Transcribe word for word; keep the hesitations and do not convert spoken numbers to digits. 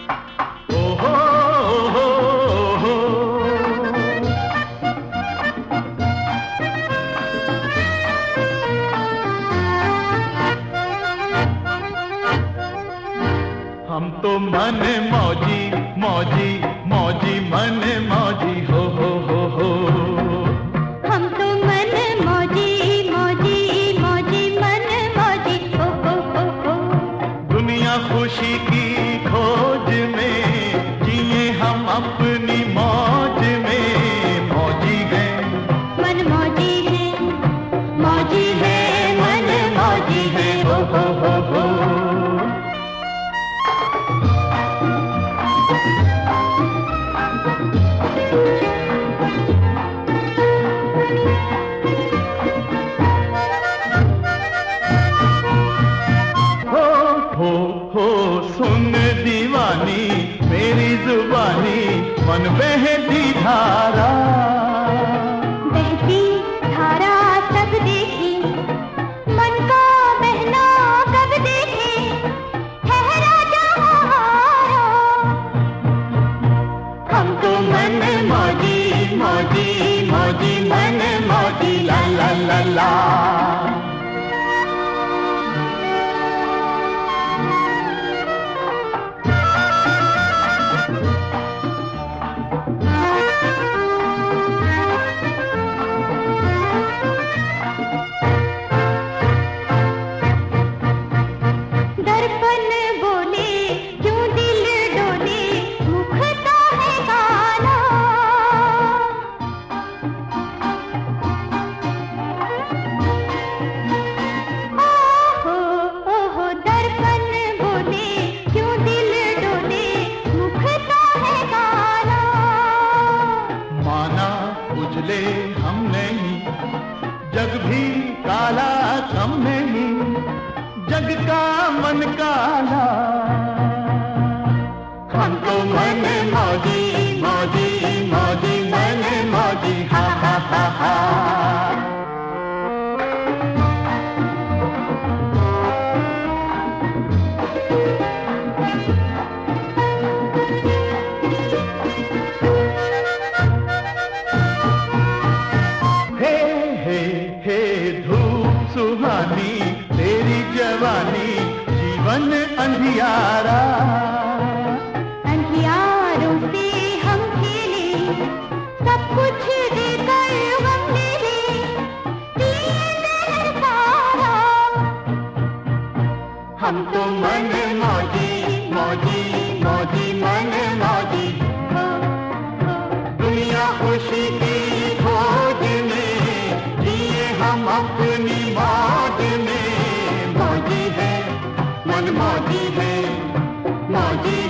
ओहो ओहो ओहो। हम तो मन मौजी मौजी मौजी मन मौजी हो हो हो हो। हम तो मन मौजी मौजी मौजी मन मौजी हो हो हो हो। दुनिया खुशी की खोज में जिए हम अपनी मौज में। मौजी है मन मौजी है मौजी है मन मौजी है हो हो हो हो। हो हो सुन दीवानी मेरी जुबानी मन बहती धारा। बहती धारा सब देखी मन का बहना कब देखे। ठहरा जहारा हम तो मन मौजी मौजी मौजी मन मौजी ला ला ला ला। दर्पण बोले क्यों दिल डोले मुखता है काला। ओहो ओहो दर्पण बोले क्यों दिल डोले मुखता है काला। माना उजले हम नहीं जग भी काला कम नहीं। जग का मन काला हम तो मन मौजी मौजी मौजी मन मौजी हा हा हा हा। हे हे हे धूप सुहानी तेरी जवानी जीवन अंधियारा। अंधियारों से हम खेले सब कुछ देकर हम ले ले पिए जहर सारा। हम तो मन मौजी मौजी मौजी मन मौजी। दुनिया खुशी की खोज में जिए हम अपनी मौज में। मौजी है मन मौजी है मौजी